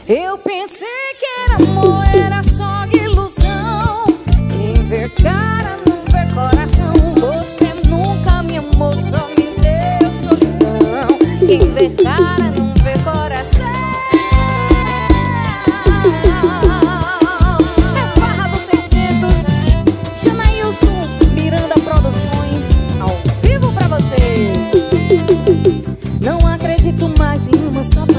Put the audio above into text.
Eu pensei que era amor, era só ilusão. Quem vê cara não vê coração. Você nunca me amou, só me deu solidão. Quem vê cara não vê coração. É Farra dos 600, Janailson Miranda Produções, ao vivo pra você. Não acredito mais em uma só